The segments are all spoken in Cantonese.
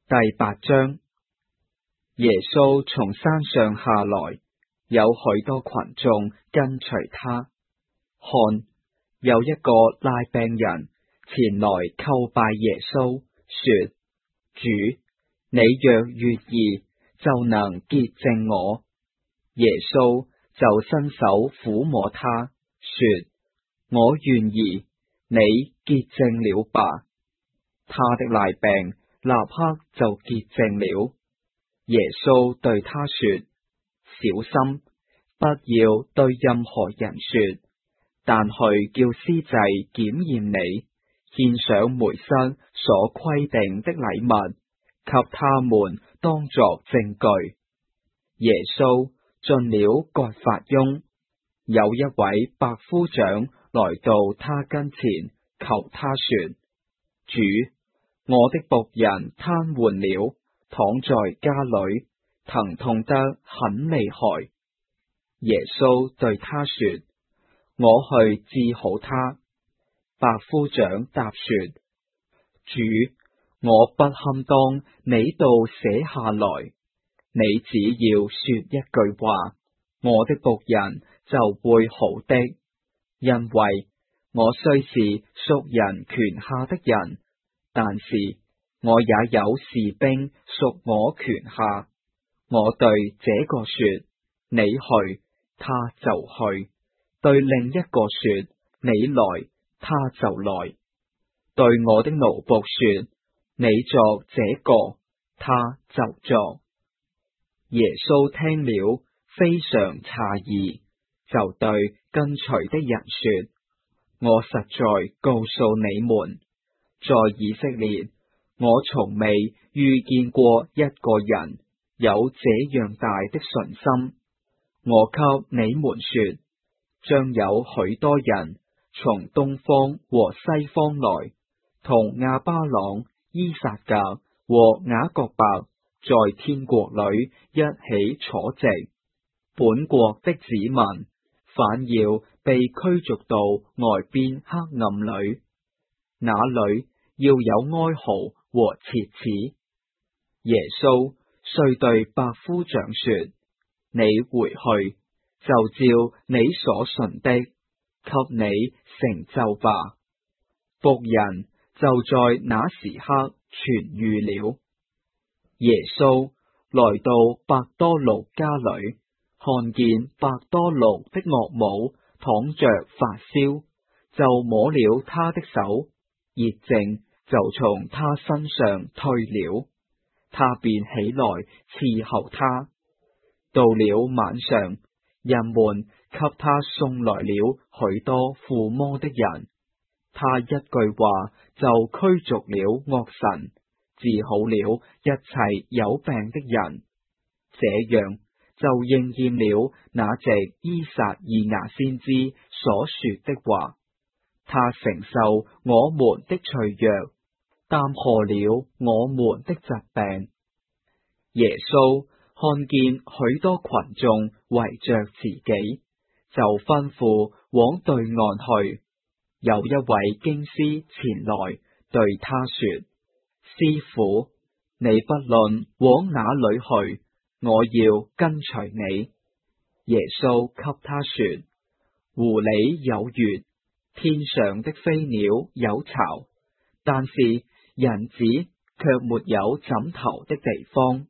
第8章。耶穌從山上下來，有許多群眾跟隨他。看，有一個癩病人前來叩拜耶穌，說：主，你若願意，就能潔淨我。耶穌就伸手撫摸他，說：我願意，你潔淨了吧。他的癩病立刻就潔淨了。耶穌對他說：小心，不要對任何人說，但去叫司祭檢驗你，獻上梅瑟所規定的禮物，給他們當作證據。耶穌進了葛法翁，有一位百夫長來到他跟前，求他說：主，我的僕人癱瘓了，躺在家裏，疼痛得很厲害。耶穌對他說：我去治好他。百夫長答說：主，我不堪當你道寫下來，你只要說一句話，我的僕人就會好的。因為我雖是屬人權下的人，但是我也有士兵屬我權下。我對這個說：你去，他就去；對另一個說：你來，他就來；對我的奴僕說：你作這個，他就作。耶穌聽了，非常詫異，就對跟隨的人說：我實在告訴你們，在以色列，我從未遇見過一個人有這樣大的信心。我給你們說，將有許多人從東方和西方來，同亞巴郎、依撒格和雅各伯在天國裏一起坐席。本國的子民反要被驅逐到外邊黑暗裏，那裏要有哀嚎和切齒。耶穌遂對百夫長說：你回去，就照你所信的，給你成就吧。僕人就在那時刻痊癒了。耶穌來到伯多祿家裏，看見伯多祿的岳母躺着發燒，就摸了他的手，熱症就從他身上退了，他便起來伺候他。到了晚上，人們給他送來了許多附魔的人，他一句話就驅逐了惡神，治好了一切有病的人。這樣就應驗了那藉依撒意亞先知所說的話：他承受我們的脆弱，擔荷了我們的疾病。耶穌看見許多群眾圍着自己，就吩咐往對岸去。有一位經師前來對他說：師傅，你不論往哪裏去，我要跟隨你。耶穌給他說：狐狸有穴，天上的飛鳥有巢，但是人子卻沒有枕頭的地方。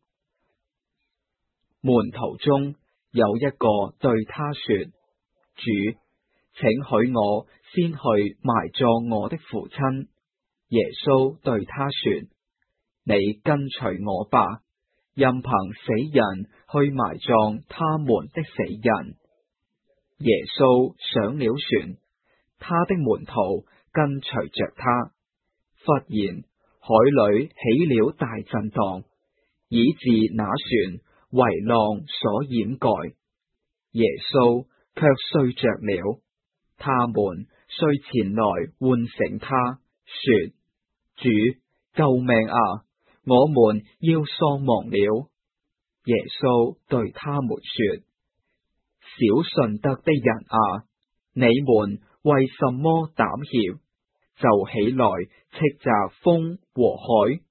門徒中有一個對他說：主，請許我先去埋葬我的父親。耶穌對他說：你跟隨我吧，任憑死人去埋葬他們的死人。耶穌上了船，他的門徒跟隨着他。忽然海裏起了大震盪，以致那船為浪所掩蓋。耶穌卻睡着了。他們遂前來喚醒他，說：主，救命啊！我們要喪亡了。耶穌對他們說：小信德的人啊，你們為什麼膽怯？就起來斥責風和海，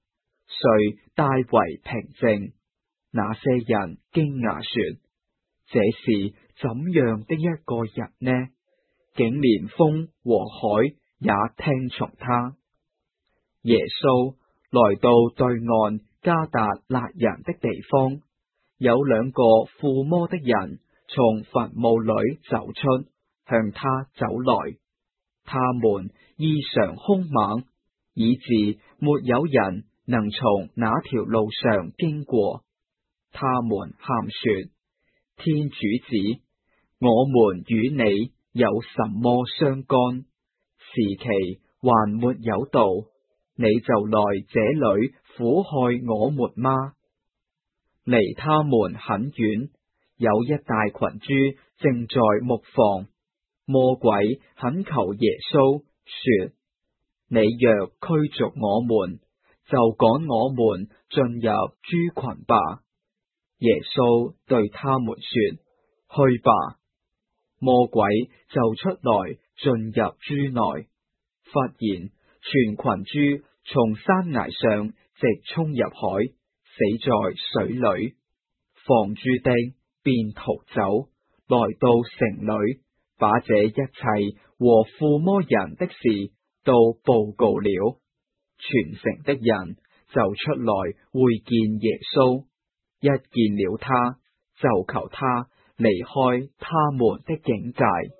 遂大為平靜。那些人驚訝說：這是怎樣的一個人呢？竟連風和海也聽從他。耶穌來到對岸加達辣人的地方，有兩個附魔的人從墳墓裏走出，向他走來。他們異常兇猛，以致沒有人能從那條路上經過。他們喊說：天主子，我們與你有什麼相干？時期還沒有到，你就來這裏苦害我們嗎？離他們很遠，有一大群豬正在牧放。魔鬼懇求耶穌說：你若驅逐我們，就趕我們進入豬群吧。耶穌對他們說：去吧。魔鬼就出來進入豬內，忽然全群豬從山崖上直衝入海，死在水裏。放豬的便逃走，來到城裏，把這一切和附魔人的事都報告了。全城的人就出來會見耶穌，一見了他，就求他離開他們的境界。